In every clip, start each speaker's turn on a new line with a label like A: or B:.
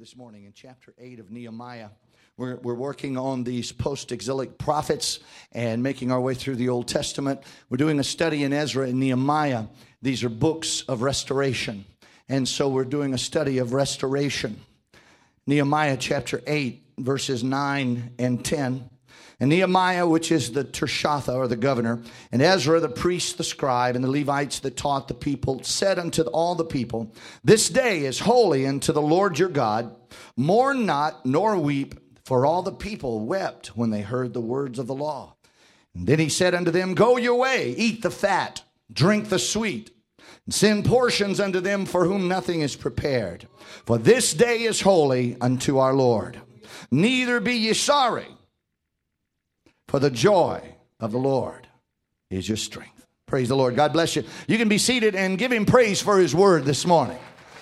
A: this morning in chapter 8 of Nehemiah. We're working on these post-exilic prophets and making our way through the Old Testament. We're doing a study in Ezra and Nehemiah. These are books of restoration. And so we're doing a study of restoration. Nehemiah chapter 8, verses 9 and 10. And Nehemiah, which is the Tirshatha, or the governor, and Ezra, the priest, the scribe, and the Levites that taught the people, said unto all the people, This day is holy unto the Lord your God. Mourn not, nor weep, for all the people wept when they heard the words of the law. And then he said unto them, Go your way, eat the fat, drink the sweet, and send portions unto them for whom nothing is prepared. For this day is holy unto our Lord. Neither be ye sorry, for the joy of the Lord is your strength. Praise the Lord. God bless you. You can be seated and give him praise for his word this morning.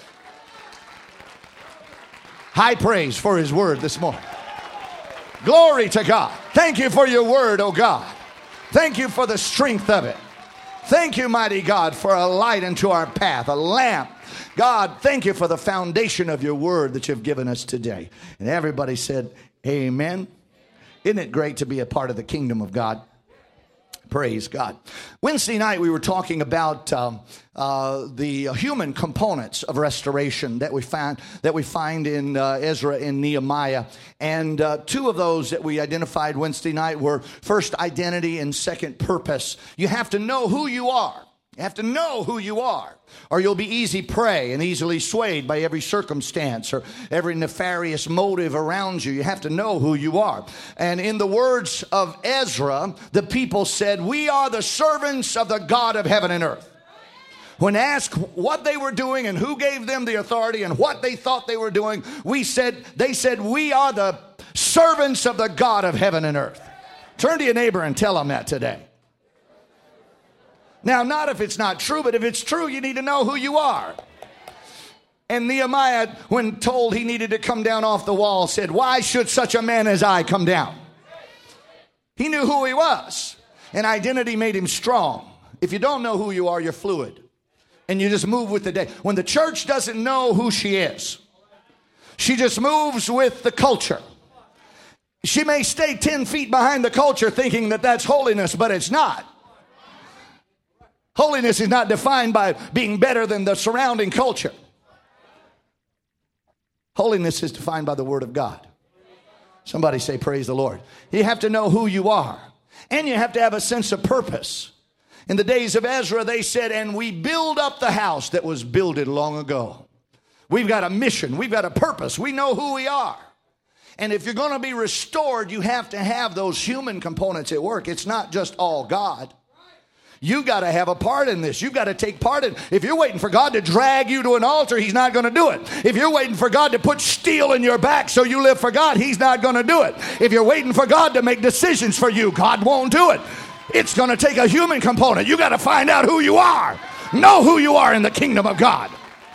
A: High praise for his word this morning. Glory to God. Thank you for your word, oh God. Thank you for the strength of it. Thank you, mighty God, for a light unto our path, a lamp. God, thank you for the foundation of your word that you've given us today. And everybody said, amen. Isn't it great to be a part of the kingdom of God? Praise God. Wednesday night we were talking about the human components of restoration that we find in Ezra and Nehemiah. And two of those that we identified Wednesday night were first, identity, and second, purpose. You have to know who you are. You have to know who you are, or you'll be easy prey and easily swayed by every circumstance or every nefarious motive around you. You have to know who you are. And in the words of Ezra, the people said, We are the servants of the God of heaven and earth. When asked what they were doing and who gave them the authority and what they thought they were doing, they said, we are the servants of the God of heaven and earth. Turn to your neighbor and tell them that today. Now, not if it's not true, but if it's true, you need to know who you are. And Nehemiah, when told he needed to come down off the wall, said, Why should such a man as I come down? He knew who he was, and identity made him strong. If you don't know who you are, you're fluid, and you just move with the day. When the church doesn't know who she is, she just moves with the culture. She may stay 10 feet behind the culture thinking that that's holiness, but it's not. Holiness is not defined by being better than the surrounding culture. Holiness is defined by the Word of God. Somebody say, praise the Lord. You have to know who you are. And you have to have a sense of purpose. In the days of Ezra, they said, and we build up the house that was builded long ago. We've got a mission. We've got a purpose. We know who we are. And if you're going to be restored, you have to have those human components at work. It's not just all God. You got to have a part in this. You've got to take part in it. If you're waiting for God to drag you to an altar, he's not going to do it. If you're waiting for God to put steel in your back so you live for God, he's not going to do it. If you're waiting for God to make decisions for you, God won't do it. It's going to take a human component. You got to find out who you are. Know who you are in the kingdom of God.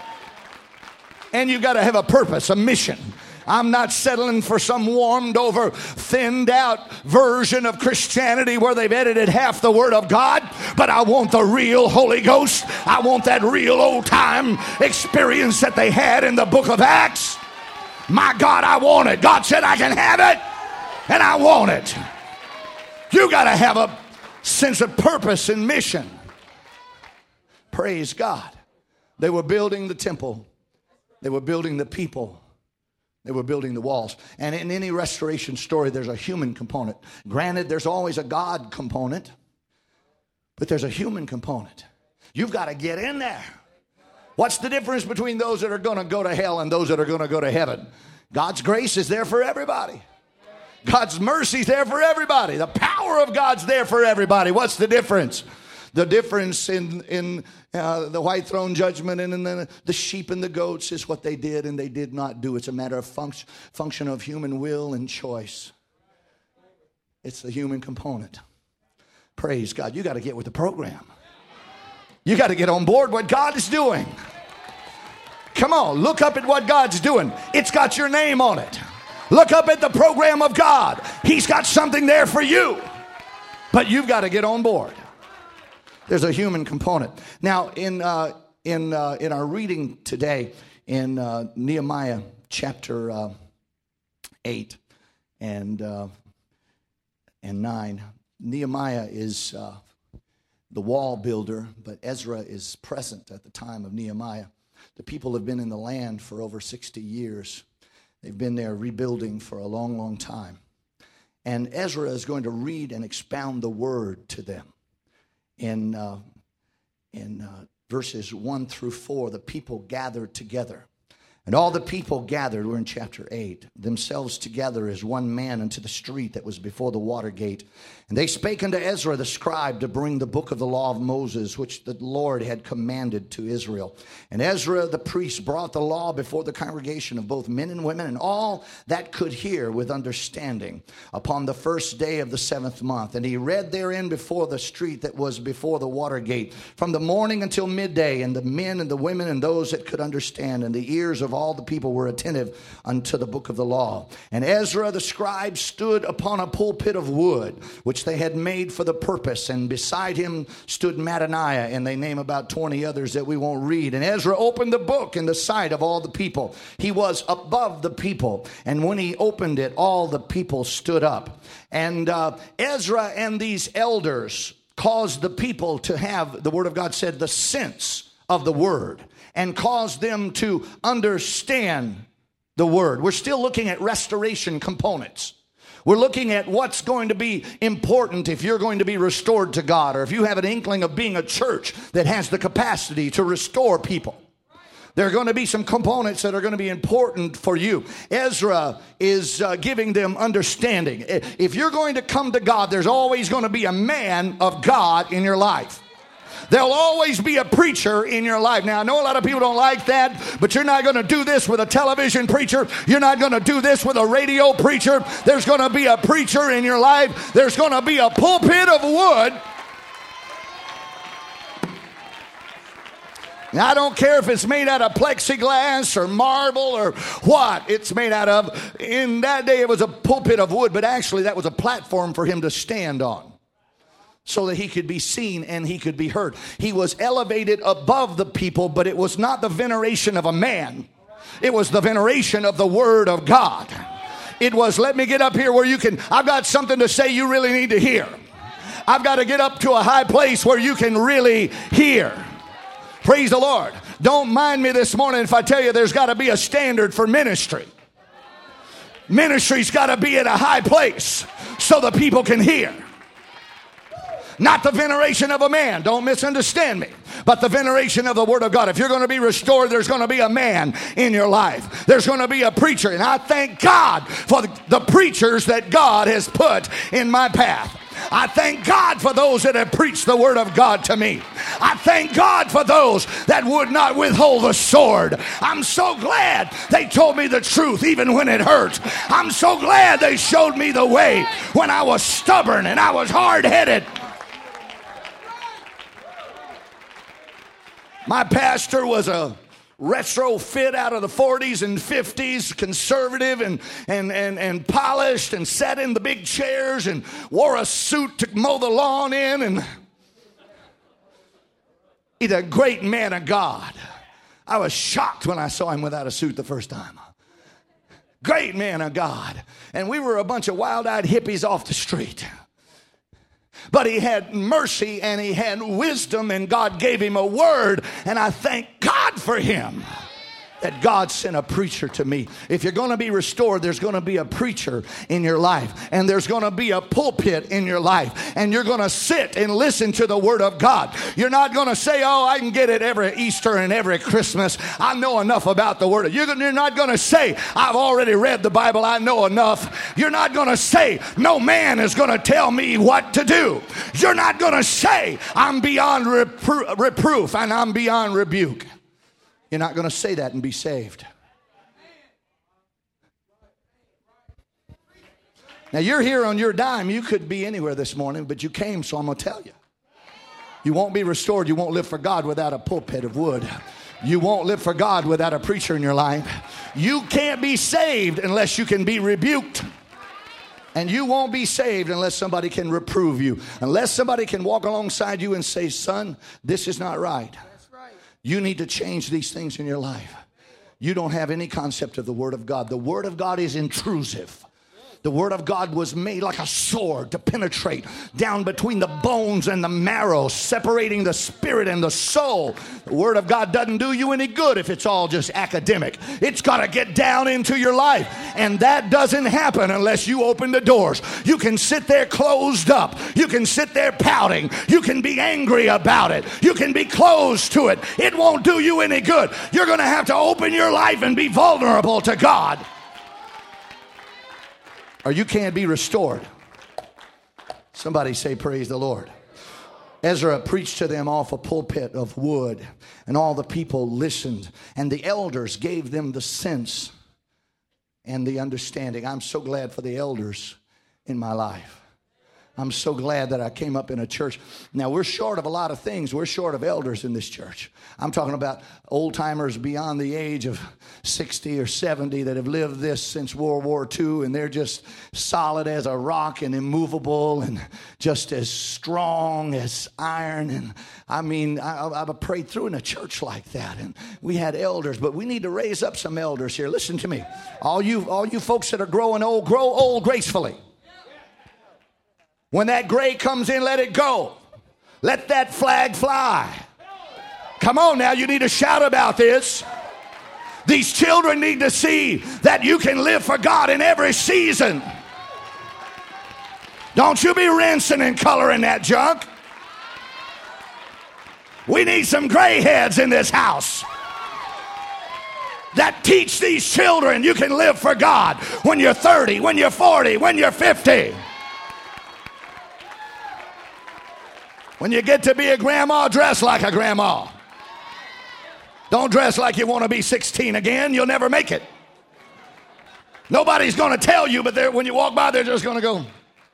A: And you got to have a purpose, a mission. I'm not settling for some warmed over, thinned out version of Christianity where they've edited half the Word of God, but I want the real Holy Ghost. I want that real old time experience that they had in the book of Acts. My God, I want it. God said I can have it, and I want it. You got to have a sense of purpose and mission. Praise God. They were building the temple. They were building the people. They were building the walls. And in any restoration story, there's a human component. Granted, there's always a God component, but there's a human component. You've got to get in there. What's the difference between those that are going to go to hell and those that are going to go to heaven? God's grace is there for everybody. God's mercy is there for everybody. The power of God's there for everybody. What's the difference? The difference in the white throne judgment and in the sheep and the goats is what they did and they did not do. It's a matter of function of human will and choice. It's the human component. Praise God. You got to get with the program. You got to get on board what God is doing. Come on, look up at what God's doing. It's got your name on it. Look up at the program of God. He's got something there for you. But you've got to get on board. There's a human component. Now, in our reading today in Nehemiah chapter 8 and 9, Nehemiah is the wall builder, but Ezra is present at the time of Nehemiah. The people have been in the land for over 60 years. They've been there rebuilding for a long, long time. And Ezra is going to read and expound the word to them. In verses 1 through 4, the people gathered together. And all the people gathered, we're in chapter 8, themselves together as one man into the street that was before the water gate. And they spake unto Ezra the scribe to bring the book of the law of Moses, which the Lord had commanded to Israel. And Ezra the priest brought the law before the congregation of both men and women, and all that could hear with understanding, upon the first day of the 7th month. And he read therein before the street that was before the water gate, from the morning until midday, and the men and the women and those that could understand, and the ears of all the people were attentive unto the book of the law. And Ezra the scribe stood upon a pulpit of wood, which they had made for the purpose. And beside him stood Mattaniah, and they name about 20 others that we won't read. And Ezra opened the book in the sight of all the people. He was above the people. And when he opened it, all the people stood up. And Ezra and these elders caused the people to have, the word of God said, the sense of the word, and caused them to understand the word. We're still looking at restoration components. We're looking at what's going to be important if you're going to be restored to God, or if you have an inkling of being a church that has the capacity to restore people. There are going to be some components that are going to be important for you. Ezra is giving them understanding. If you're going to come to God, there's always going to be a man of God in your life. There'll always be a preacher in your life. Now, I know a lot of people don't like that, but you're not going to do this with a television preacher. You're not going to do this with a radio preacher. There's going to be a preacher in your life. There's going to be a pulpit of wood. Now, I don't care if it's made out of plexiglass or marble or what it's made out of. In that day, it was a pulpit of wood, but actually that was a platform for him to stand on, so that he could be seen and he could be heard. He was elevated above the people, but it was not the veneration of a man. It was the veneration of the Word of God. It was, let me get up here where you can, I've got something to say you really need to hear. I've got to get up to a high place where you can really hear. Praise the Lord. Don't mind me this morning if I tell you there's got to be a standard for ministry. Ministry's got to be at a high place so the people can hear. Not the veneration of a man. Don't misunderstand me. But the veneration of the Word of God. If you're going to be restored, there's going to be a man in your life. There's going to be a preacher. And I thank God for the preachers that God has put in my path. I thank God for those that have preached the Word of God to me. I thank God for those that would not withhold the sword. I'm so glad they told me the truth even when it hurt. I'm so glad they showed me the way when I was stubborn and I was hard-headed. My pastor was a retrofit out of the 40s and 50s, conservative and polished, and sat in the big chairs and wore a suit to mow the lawn in. And he's a great man of God. I was shocked when I saw him without a suit the first time. Great man of God. And we were a bunch of wild-eyed hippies off the street. But he had mercy and he had wisdom, and God gave him a word, and I thank God for him. That God sent a preacher to me. If you're going to be restored, there's going to be a preacher in your life, and there's going to be a pulpit in your life, and you're going to sit and listen to the Word of God. You're not going to say, oh, I can get it every Easter and every Christmas. I know enough about the Word. You're not going to say, I've already read the Bible. I know enough. You're not going to say, no man is going to tell me what to do. You're not going to say, I'm beyond reproof and I'm beyond rebuke. You're not going to say that and be saved. Now, you're here on your dime. You could be anywhere this morning, but you came, so I'm going to tell you. You won't be restored. You won't live for God without a pulpit of wood. You won't live for God without a preacher in your life. You can't be saved unless you can be rebuked. And you won't be saved unless somebody can reprove you. Unless somebody can walk alongside you and say, son, this is not right. You need to change these things in your life. you don't have any concept of the Word of God. The Word of God is intrusive. The Word of God was made like a sword to penetrate down between the bones and the marrow, separating the spirit and the soul. The Word of God doesn't do you any good if it's all just academic. It's got to get down into your life. And that doesn't happen unless you open the doors. You can sit there closed up. You can sit there pouting. You can be angry about it. You can be closed to it. It won't do you any good. You're going to have to open your life and be vulnerable to God, or you can't be restored. Somebody say, praise the Lord. Ezra preached to them off a pulpit of wood, and all the people listened, and the elders gave them the sense and the understanding. I'm so glad for the elders in my life. I'm so glad that I came up in a church. Now, we're short of a lot of things. We're short of elders in this church. I'm talking about old timers beyond the age of 60 or 70 that have lived this since World War II, and they're just solid as a rock and immovable and just as strong as iron. And I mean, I've prayed through in a church like that, and we had elders, but we need to raise up some elders here. Listen to me. All you folks that are growing old, grow old gracefully. When that gray comes in, let it go. Let that flag fly. Come on now, you need to shout about this. These children need to see that you can live for God in every season. Don't you be rinsing and coloring that junk. We need some gray heads in this house that teach these children you can live for God when you're 30, when you're 40, when you're 50. When you get to be a grandma, dress like a grandma. Don't dress like you want to be 16 again. You'll never make it. Nobody's going to tell you, but when you walk by, they're just going to go.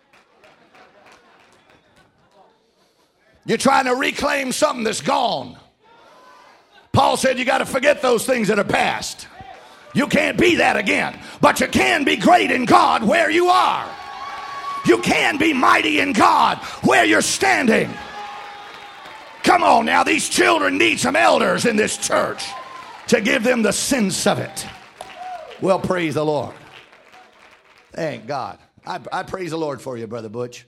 A: You're trying to reclaim something that's gone. Paul said you got to forget those things that are past. You can't be that again, but you can be great in God where you are. You can be mighty in God where you're standing. Come on now, these children need some elders in this church to give them the sense of it. Well, praise the Lord. Thank God. I praise the Lord for you, Brother Butch.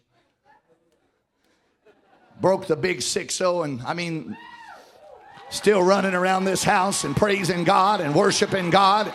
A: Broke the big 6-0, and I mean, still running around this house and praising God and worshiping God.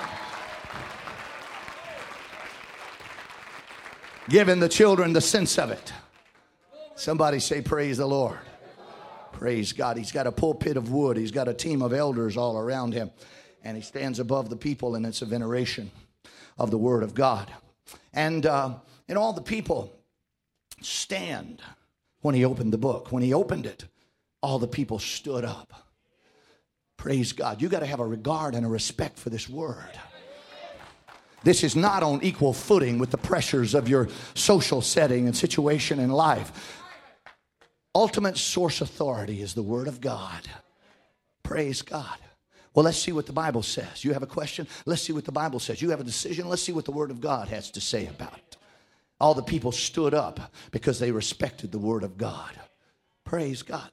A: Giving the children the sense of it. Somebody say, praise the Lord. Praise God. He's got a pulpit of wood. He's got a team of elders all around him. And he stands above the people, and it's a veneration of the Word of God. And all the people stand when he opened the book. When he opened it, all the people stood up. Praise God. You got to have a regard and a respect for this Word. This is not on equal footing with the pressures of your social setting and situation in life. Ultimate source authority is the Word of God. Praise God. Well, let's see what the Bible says. You have a question? Let's see what the Bible says. You have a decision? Let's see what the Word of God has to say about it. All the people stood up because they respected the Word of God. Praise God.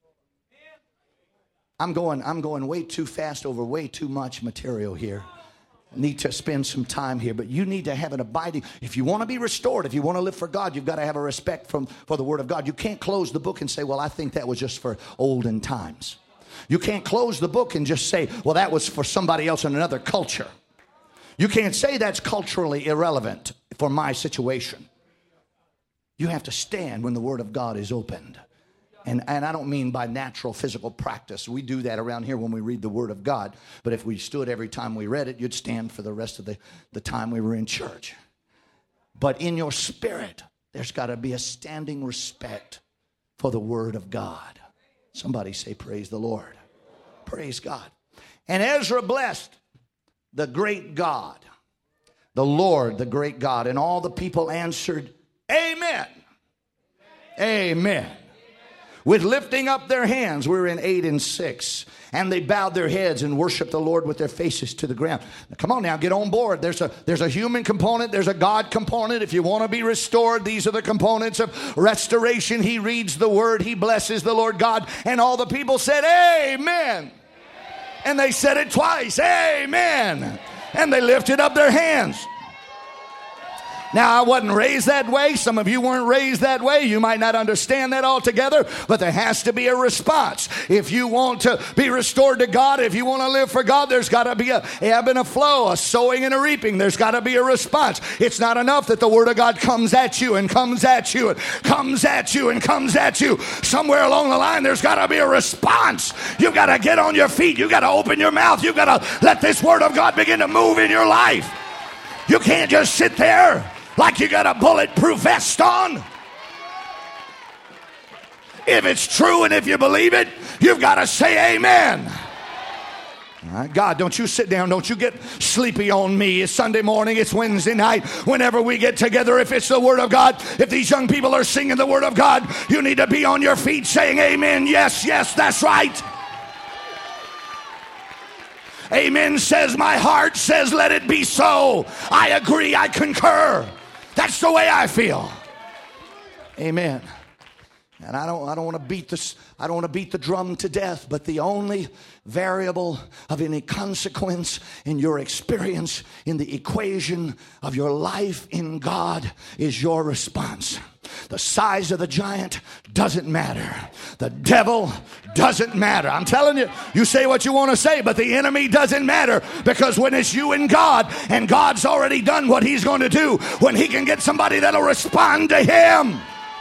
A: I'm going way too fast over way too much material here. Need to spend some time here, but you need to have an abiding. If you want to be restored, if you want to live for God, you've got to have a respect for the Word of God. You can't close the book and say, well, I think that was just for olden times. You can't close the book and just say, well, that was for somebody else in another culture. You can't say that's culturally irrelevant for my situation. You have to stand when the Word of God is opened. And I don't mean by natural physical practice. We do that around here when we read the Word of God. But if we stood every time we read it, you'd stand for the rest of the time we were in church. But in your spirit, there's got to be a standing respect for the Word of God. Somebody say, praise the Lord. Praise God. And Ezra blessed the great God, the Lord, the great God. And all the people answered, Amen. Amen. With lifting up their hands, we're in 8 and 6. And they bowed their heads and worshiped the Lord with their faces to the ground. Now, come on now, get on board. There's a human component. There's a God component. If you want to be restored, these are the components of restoration. He reads the Word. He blesses the Lord God. And all the people said, Amen. And they said it twice. Amen. And they lifted up their hands. Now, I wasn't raised that way. Some of you weren't raised that way. You might not understand that altogether, but there has to be a response. If you want to be restored to God, if you want to live for God, there's got to be a ebb and a flow, a sowing and a reaping. There's got to be a response. It's not enough that the Word of God comes at you and comes at you and comes at you and comes at you. Somewhere along the line, there's got to be a response. You've got to get on your feet. You've got to open your mouth. You've got to let this Word of God begin to move in your life. You can't just sit there like you got a bulletproof vest on. If it's true and if you believe it, you've got to say amen. All right, God, don't you sit down. Don't you get sleepy on me. It's Sunday morning. It's Wednesday night. Whenever we get together, if it's the Word of God, if these young people are singing the Word of God, you need to be on your feet saying amen. Yes, yes, that's right. Amen says, my heart says, let it be so. I agree. I concur. That's the way I feel. Amen. And I don't want to beat this. I don't want to beat the drum to death. But the only variable of any consequence in your experience in the equation of your life in God is your response. The size of the giant doesn't matter. The devil doesn't matter. I'm telling you, you say what you want to say, but the enemy doesn't matter, because when it's you and God's already done what he's going to do, when he can get somebody that'll respond to him.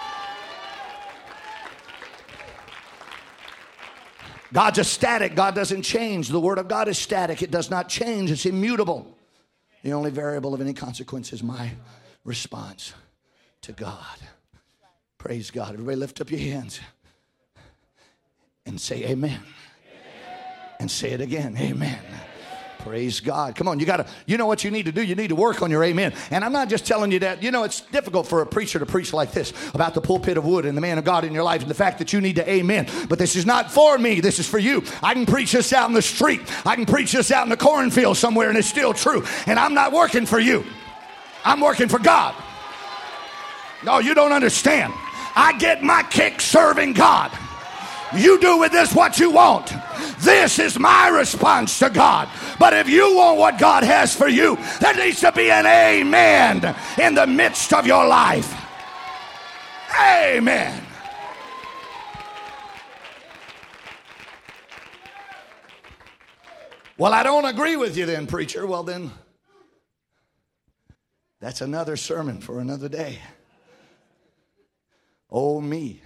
A: God's a static. God doesn't change. The Word of God is static. It does not change. It's immutable. The only variable of any consequence is my response to God. Praise God. Everybody lift up your hands and say amen. And say it again. Amen. Praise God. Come on, you know what you need to do? You need to work on your amen. And I'm not just telling you that. You know, it's difficult for a preacher to preach like this about the pulpit of wood and the man of God in your life and the fact that you need to amen. But this is not for me. This is for you. I can preach this out in the street. I can preach this out in the cornfield somewhere, and it's still true. And I'm not working for you. I'm working for God. No, you don't understand. I get my kick serving God. You do with this what you want. This is my response to God. But if you want what God has for you, there needs to be an amen in the midst of your life. Amen. Well, I don't agree with you then, preacher. Well, then, that's another sermon for another day. Oh, me.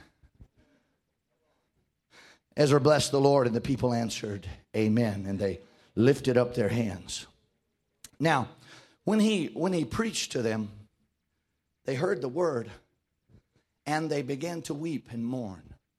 A: Ezra blessed the Lord, and the people answered, amen. And they lifted up their hands. Now, when he preached to them, they heard the word, and they began to weep and mourn,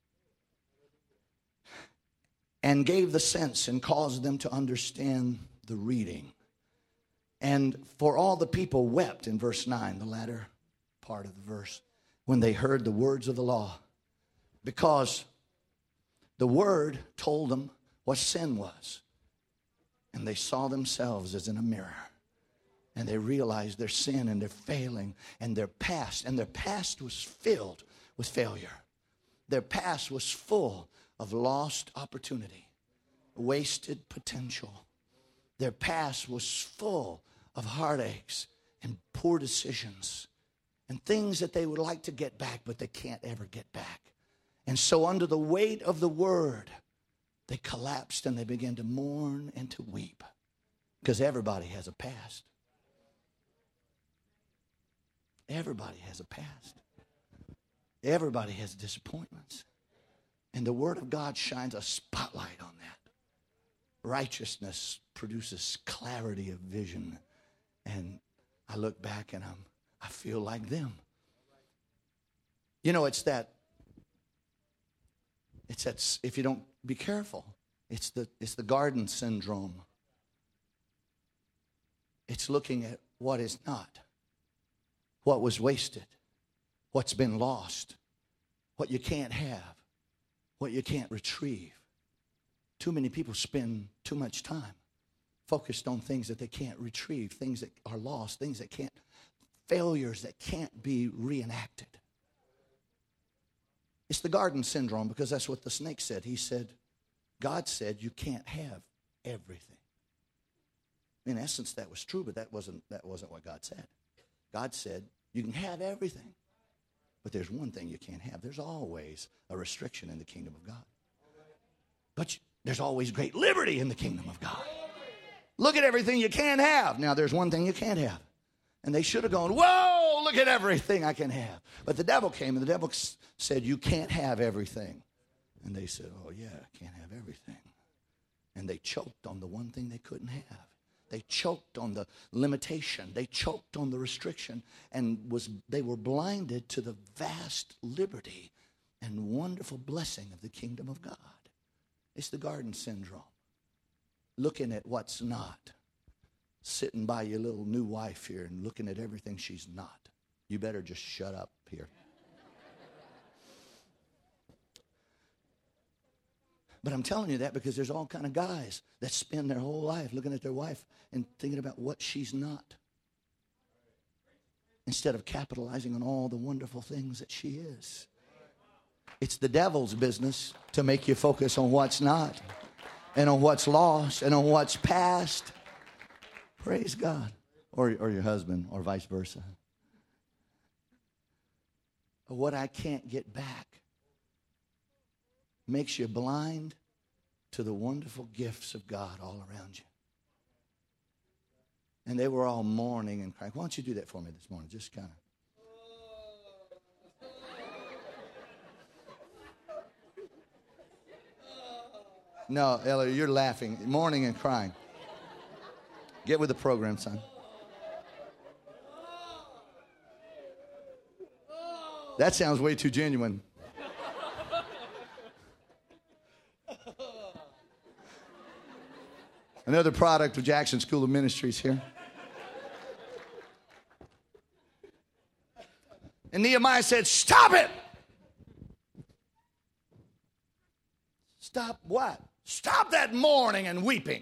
A: and gave the sense and caused them to understand the reading. And for all the people wept, in verse 9, the latter part of the verse, when they heard the words of the law, because the word told them what sin was. And they saw themselves as in a mirror. And they realized their sin and their failing and their past. And their past was filled with failure. Their past was full of lost opportunity, wasted potential. Their past was full of heartaches and poor decisions and things that they would like to get back, but they can't ever get back. And so under the weight of the word, they collapsed and they began to mourn and to weep. Because everybody has a past. Everybody has a past. Everybody has disappointments. And the Word of God shines a spotlight on that. Righteousness produces clarity of vision. And I look back and I feel like them. You know, it's that, if you don't be careful, it's the garden syndrome. It's looking at what is not, what was wasted, what's been lost, what you can't have, what you can't retrieve. Too many people spend too much time focused on things that they can't retrieve, things that are lost, things that can't, failures that can't be reenacted. It's the garden syndrome, because that's what the snake said. He said, God said you can't have everything. In essence, that was true, but that wasn't what God said. God said, you can have everything, but there's one thing you can't have. There's always a restriction in the kingdom of God. But there's always great liberty in the kingdom of God. Look at everything you can't have. Now, there's one thing you can't have. And they should have gone, whoa, look at everything I can have. But the devil came, and the devil said, you can't have everything. And they said, oh, yeah, I can't have everything. And they choked on the one thing they couldn't have. They choked on the limitation. They choked on the restriction. And they were blinded to the vast liberty and wonderful blessing of the kingdom of God. It's the garden syndrome. Looking at what's not. Sitting by your little new wife here and looking at everything she's not. You better just shut up here. But I'm telling you that because there's all kind of guys that spend their whole life looking at their wife and thinking about what she's not, instead of capitalizing on all the wonderful things that she is. It's the devil's business to make you focus on what's not and on what's lost and on what's past. Praise God. Or your husband, or vice versa. What I can't get back makes you blind to the wonderful gifts of God all around you. And they were all mourning and crying. Why don't you do that for me this morning? Just kind of. No, Ella, you're laughing. Mourning and crying. Get with the program, son. That sounds way too genuine. Another product of Jackson School of Ministries here. And Nehemiah said, stop it. Stop what? Stop that mourning and weeping.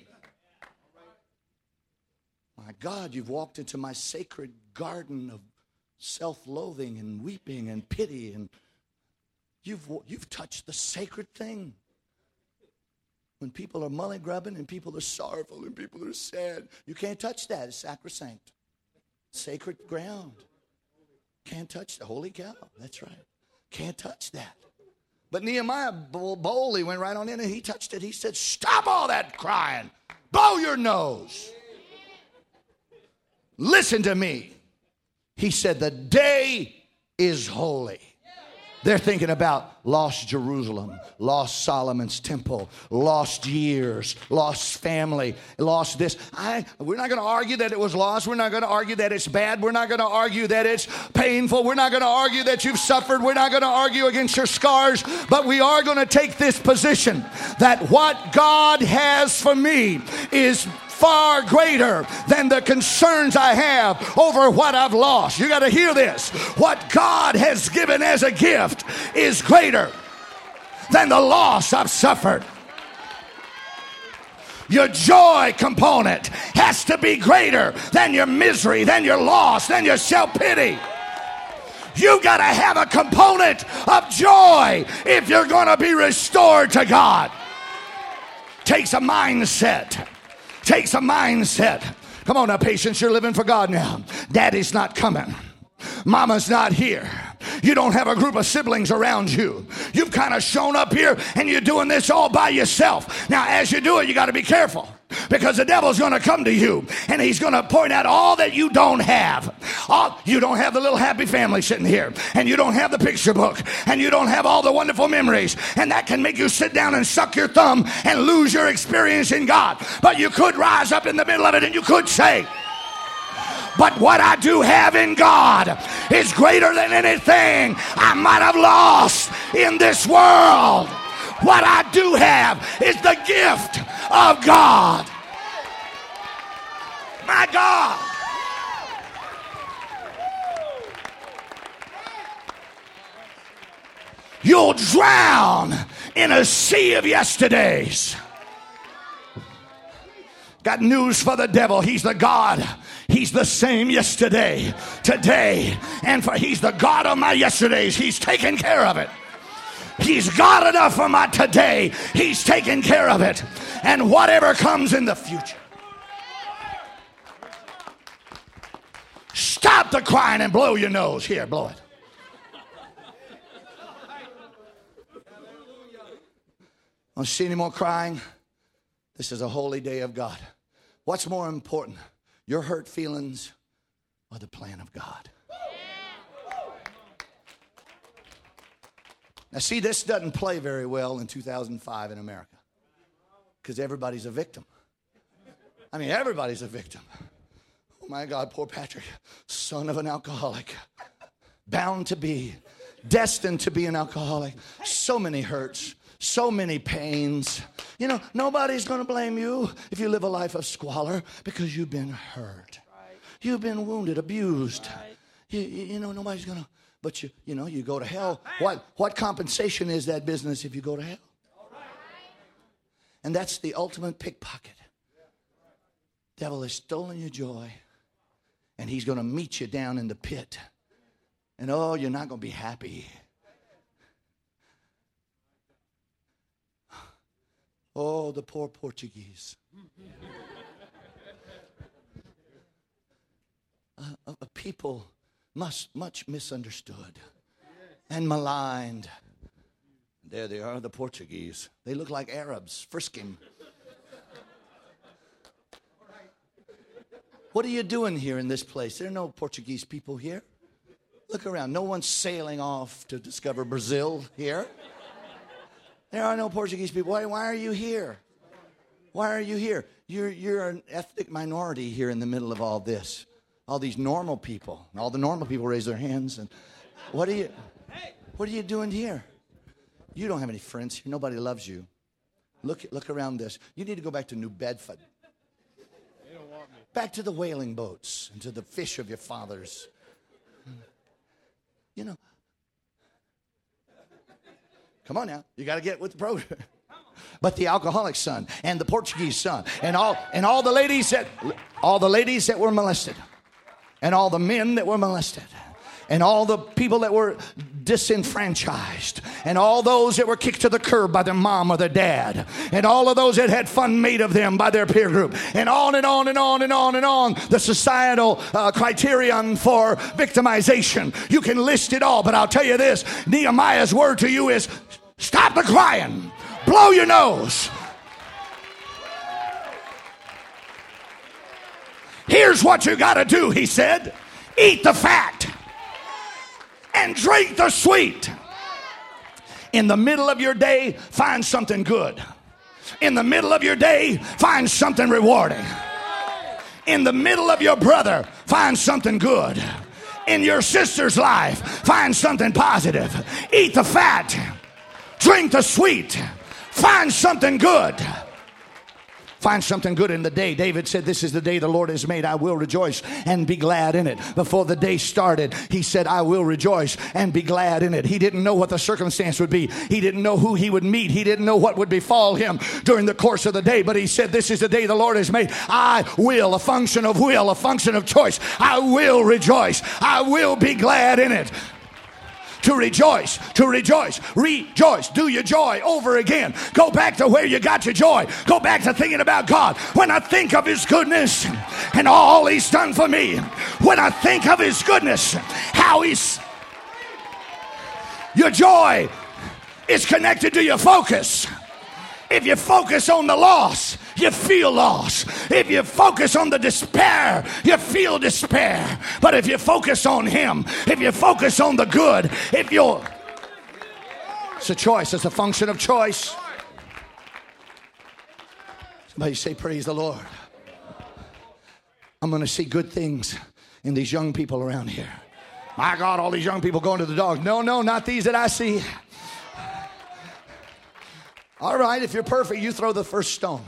A: My God, you've walked into my sacred garden of self-loathing and weeping and pity, and you've touched the sacred thing. When people are mully-grubbing and people are sorrowful and people are sad, you can't touch that. It's sacrosanct. Sacred ground. Can't touch that. Holy cow. That's right. Can't touch that. But Nehemiah boldly went right on in and he touched it. He said, stop all that crying. Blow your nose. Listen to me. He said, the day is holy. They're thinking about lost Jerusalem, lost Solomon's temple, lost years, lost family, lost this. We're not going to argue that it was lost. We're not going to argue that it's bad. We're not going to argue that it's painful. We're not going to argue that you've suffered. We're not going to argue against your scars. But we are going to take this position that what God has for me is far greater than the concerns I have over what I've lost. You got to hear this. What God has given as a gift is greater than the loss I've suffered. Your joy component has to be greater than your misery, than your loss, than your self-pity. You got to have a component of joy if you're going to be restored to God. Takes a mindset. Takes a mindset. Come on now, patience. You're living for God now. Daddy's not coming. Mama's not here. You don't have a group of siblings around you. You've kind of shown up here and you're doing this all by yourself. Now, as you do it, you got to be careful, because the devil's going to come to you and he's going to point out all that you don't have. You don't have the little happy family sitting here, and you don't have the picture book, and you don't have all the wonderful memories, and that can make you sit down and suck your thumb and lose your experience in God. But you could rise up in the middle of it and you could say, but what I do have in God is greater than anything I might have lost in this world. What I do have is the gift of God. My God. You'll drown in a sea of yesterdays. Got news for the devil. He's the God. He's the same yesterday, today, and he's the God of my yesterdays. He's taken care of it. He's God enough for my today. He's taken care of it. and whatever comes in the future. Stop the crying and blow your nose. Here, blow it. Don't see any more crying. This is a holy day of God. What's more important, your hurt feelings or the plan of God? Now see, this doesn't play very well in 2005 in America because everybody's a victim. I mean, everybody's a victim. Oh my God, poor Patrick, son of an alcoholic, bound to be, destined to be an alcoholic. So many hurts, so many pains. You know, nobody's going to blame you if you live a life of squalor because you've been hurt. You've been wounded, abused. You know, nobody's going to, but you know, you go to hell. What compensation is that business if you go to hell? And that's the ultimate pickpocket. Devil has stolen your joy, and he's going to meet you down in the pit. And oh, you're not going to be happy. Oh, the poor Portuguese. A people much misunderstood and maligned. There they are, the Portuguese. They look like Arabs. Frisk him. What are you doing here in this place? There are no Portuguese people here. Look around. No one's sailing off to discover Brazil here. There are no Portuguese people. Why are you here? Why are you here? You're an ethnic minority here in the middle of all this. All these normal people. All the normal people raise their hands. And what are you doing here? You don't have any friends here. Nobody loves you. Look around this. You need to go back to New Bedford. Back to the whaling boats and to the fish of your fathers. You know. Come on now. You got to get with the program. But the alcoholic son and the Portuguese son and all the ladies that were molested and all the men that were molested and all the people that were disenfranchised and all those that were kicked to the curb by their mom or their dad and all of those that had fun made of them by their peer group and on and on and on and on and on the societal criterion for victimization. You can list it all, but I'll tell you this, Nehemiah's word to you is stop the crying, blow your nose. Here's what you got to do, he said. Eat the fat and drink the sweet. In the middle of your day, find something good. In the middle of your day, find something rewarding. In the middle of your brother, find something good. In your sister's life, find something positive. Eat the fat, drink the sweet, find something good. Find something good in the day. David said, this is the day the Lord has made. I will rejoice and be glad in it. Before the day started, he said, I will rejoice and be glad in it. He didn't know what the circumstance would be. He didn't know who he would meet. He didn't know what would befall him during the course of the day. But he said, this is the day the Lord has made. I will, a function of will, a function of choice. I will rejoice. I will be glad in it. To rejoice, rejoice. Do your joy over again. Go back to where you got your joy. Go back to thinking about God. When I think of his goodness and all he's done for me, when I think of his goodness, how he's... Your joy is connected to your focus. If you focus on the loss, you feel loss. If you focus on the despair, you feel despair. But if you focus on him, if you focus on the good, it's a choice. It's a function of choice. Somebody say, praise the Lord. I'm going to see good things in these young people around here. My God, all these young people going to the dogs. No, not these that I see. All right, if you're perfect, you throw the first stone.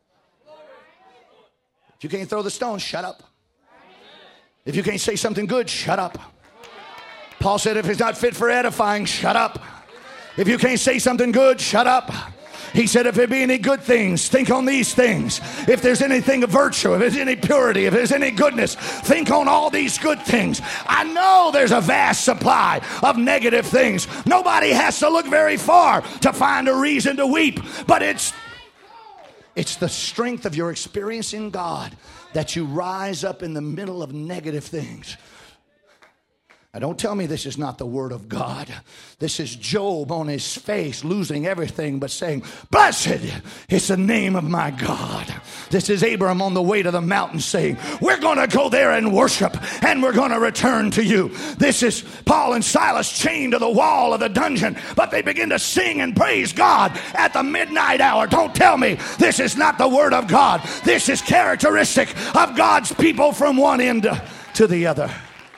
A: If you can't throw the stone, shut up. If you can't say something good, shut up. Paul said, if it's not fit for edifying, shut up. If you can't say something good, shut up. He said, if there be any good things, think on these things. If there's anything of virtue, if there's any purity, if there's any goodness, think on all these good things. I know there's a vast supply of negative things. Nobody has to look very far to find a reason to weep. But It's the strength of your experience in God that you rise up in the middle of negative things. Now, don't tell me this is not the word of God. This is Job on his face, losing everything, but saying, blessed is the name of my God. This is Abraham on the way to the mountain saying, we're going to go there and worship, and we're going to return to you. This is Paul and Silas chained to the wall of the dungeon, but they begin to sing and praise God at the midnight hour. Don't tell me this is not the word of God. This is characteristic of God's people from one end to the other.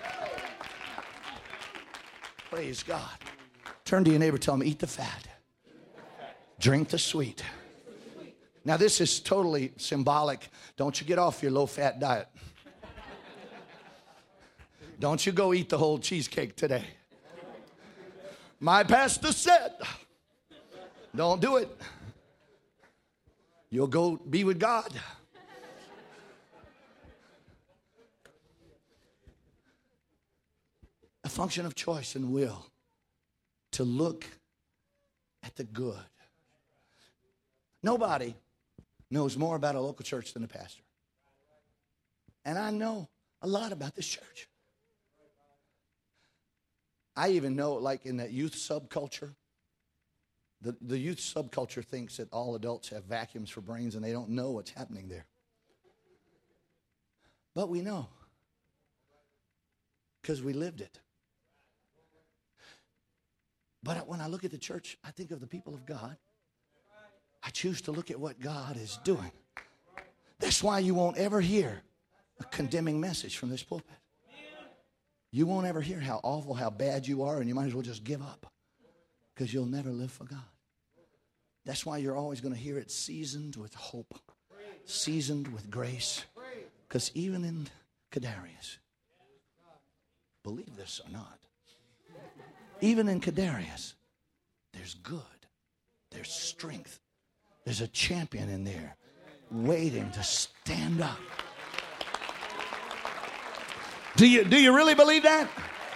A: Praise God. Turn to your neighbor, tell him, eat the fat, drink the sweet. Now this is totally symbolic. Don't you get off your low-fat diet. Don't you go eat the whole cheesecake today. My pastor said, don't do it. You'll go be with God. A function of choice and will to look at the good. Nobody knows more about a local church than a pastor. And I know a lot about this church. I even know, like in that youth subculture, the youth subculture thinks that all adults have vacuums for brains and they don't know what's happening there. But we know because we lived it. But when I look at the church, I think of the people of God. I choose to look at what God is doing. That's why you won't ever hear a condemning message from this pulpit. You won't ever hear how awful, how bad you are, and you might as well just give up because you'll never live for God. That's why you're always going to hear it seasoned with hope, seasoned with grace. Because even in Kadarius, believe this or not, even in Kadarius, there's good, there's strength, there's a champion in there waiting to stand up. Do you really believe that?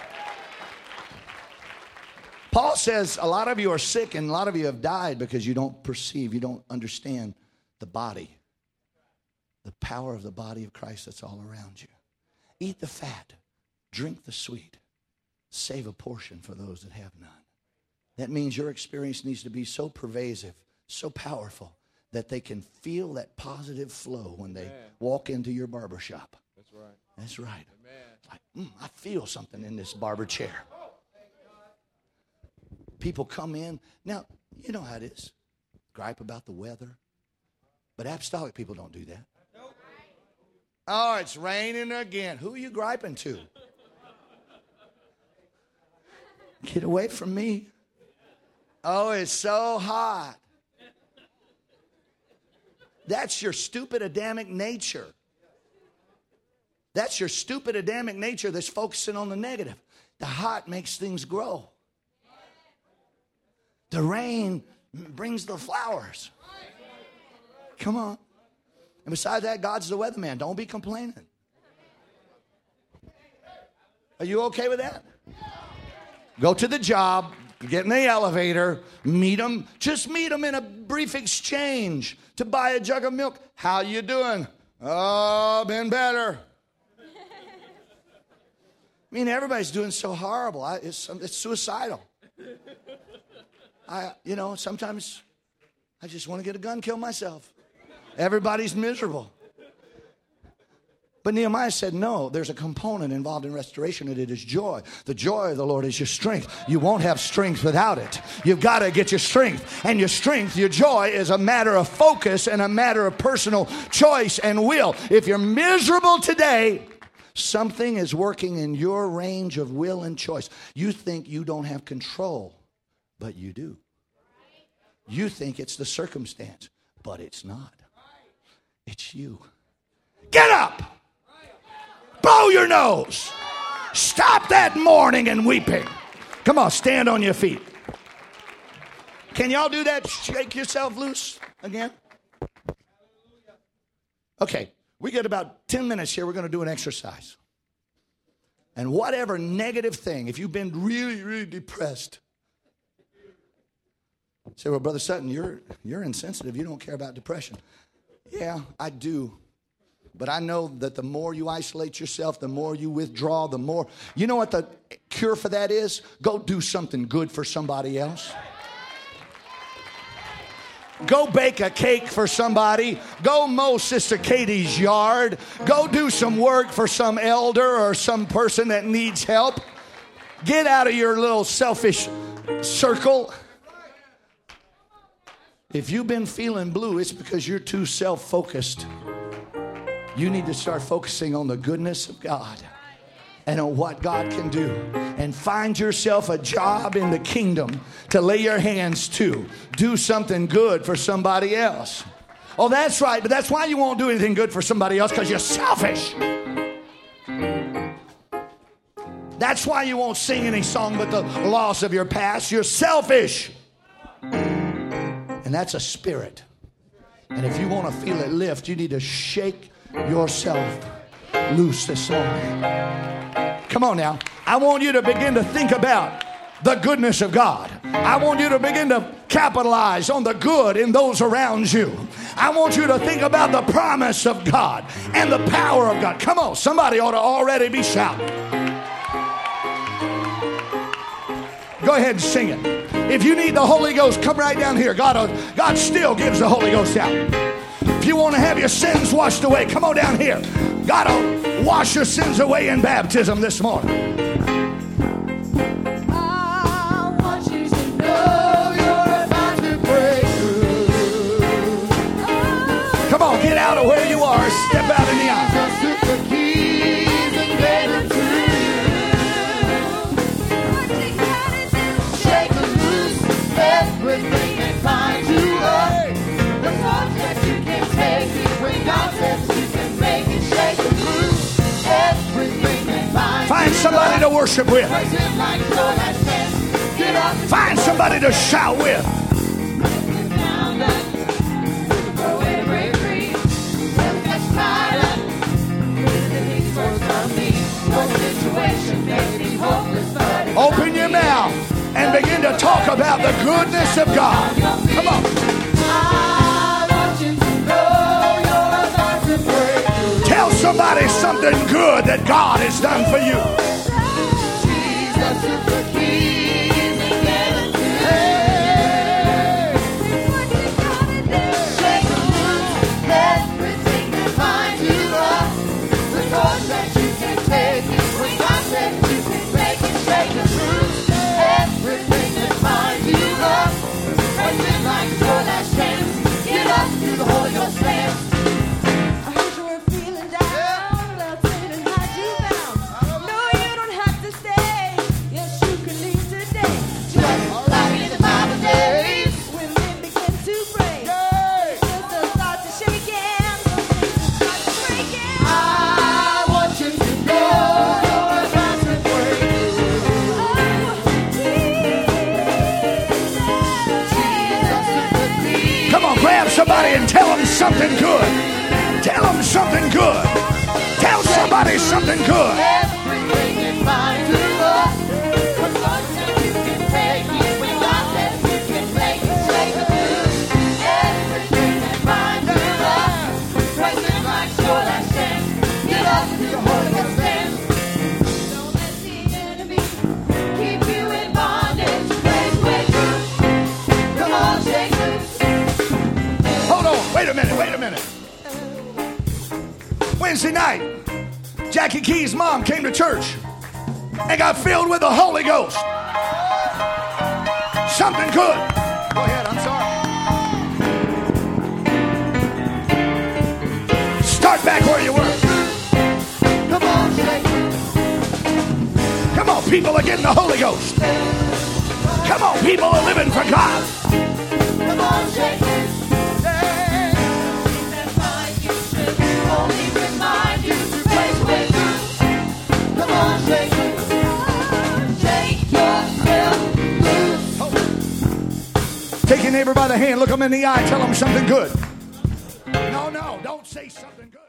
A: Paul says a lot of you are sick and a lot of you have died because you don't perceive, you don't understand the body, the power of the body of Christ that's all around you. Eat the fat, drink the sweet, save a portion for those that have none. That means your experience needs to be so pervasive, so powerful, that they can feel that positive flow when they walk into your barber shop.
B: That's right.
A: That's right. Like, I feel something in this barber chair. People come in. Now, you know how it is. Gripe about the weather. But apostolic people don't do that. Oh, it's raining again. Who are you griping to? Get away from me. Oh, it's so hot. That's your stupid Adamic nature. That's your stupid Adamic nature that's focusing on the negative. The hot makes things grow. The rain brings the flowers. Come on. And besides that, God's the weatherman. Don't be complaining. Are you okay with that? Go to the job, get in the elevator, meet them. Just meet them in a brief exchange to buy a jug of milk. How you doing? Oh, been better. I mean, everybody's doing so horrible. It's suicidal. Sometimes I just want to get a gun, kill myself. Everybody's miserable. But Nehemiah said, no, there's a component involved in restoration, and it is joy. The joy of the Lord is your strength. You won't have strength without it. You've got to get your strength. And your strength, your joy, is a matter of focus and a matter of personal choice and will. If you're miserable today, something is working in your range of will and choice. You think you don't have control, but you do. You think it's the circumstance, but it's not. It's you. Get up! Blow your nose. Stop that mourning and weeping. Come on, stand on your feet. Can y'all do that? Shake yourself loose again. Okay, we got about 10 minutes here. We're going to do an exercise. And whatever negative thing, if you've been really, really depressed, say, well, Brother Sutton, you're insensitive. You don't care about depression. Yeah, I do. But I know that the more you isolate yourself, the more you withdraw, the more. You know what the cure for that is? Go do something good for somebody else. Go bake a cake for somebody. Go mow Sister Katie's yard. Go do some work for some elder or some person that needs help. Get out of your little selfish circle. If you've been feeling blue, it's because you're too self-focused. You need to start focusing on the goodness of God and on what God can do. And find yourself a job in the kingdom to lay your hands to. Do something good for somebody else. Oh, that's right, but that's why you won't do anything good for somebody else, because you're selfish. That's why you won't sing any song but the loss of your past. You're selfish. And that's a spirit. And if you want to feel it lift, you need to shake yourself loose this morning. Come on now. I want you to begin to think about the goodness of God. I want you to begin to capitalize on the good in those around you. I want you to think about the promise of God and the power of God. Come on, somebody ought to already be shouting. Go ahead and sing it. If you need the Holy Ghost, come right down here. God still gives the Holy Ghost out. If you want to have your sins washed away, come on down here. God will wash your sins away in baptism this morning.
B: I want you to know you're about to break through.
A: Come on, get out of where you are. Step out in the aisle.
B: Jesus took the keys and gave them to you. Shake loose everything and find you up. The thought that you can take it when God says you can make it. Shake loose everything and
A: Find somebody to worship with.
B: praise Him like your last chance. Get up.
A: Find somebody to shout with.
B: Down, up. Go away to break free. Well, that's tied up. These words from me. No situation may be hopeless, but it's
A: Open your mouth and begin to talk about the goodness of God. Come on.
B: I want you to know you're about to break through.
A: Tell somebody something good that God has done for you.
B: Jesus took the keys and gave it to you. Shake loose everything that binds you up. The thought that you can take it when God said you can make it. Shake loose everything that binds you up. Praise Him like your last chance. Get up to the Holy Ghost dance. I heard you were feeling down. Well, sin and hide you bound. No, you don't have to stay. Yes, you can leave today. Just like in the Bible days, when men begin to pray. Systems start to shake and some things start to break. I want you to know you're about to break through. Oh, Jesus took the keys.
A: Come on, grab somebody and tell them something good. Tell them something good. Tell somebody something good.
B: Everything is fine to us. The Lord said you can take it when God says you can make it. Shake it loose. Everything is fine to us. Praise Him like your last chance. Get up to the Holy Ghost dance. Don't let the enemy keep you in bondage. Praise way through. Come on, shake loose.
A: Hold on. Wait a minute. Wednesday night, Jackie Key's mom came to church and got filled with the Holy Ghost. Something good. Go ahead, I'm sorry. Start back where you were.
B: Come on, shake it.
A: Come on, people are getting the Holy Ghost. Come on, people are living for God.
B: Come on, shake it. That mind you should only remind you to praise with you. Come on, shake it. Shake yourself loose.
A: Take your neighbor by the hand, look them in the eye, tell them something good. No, don't say something good.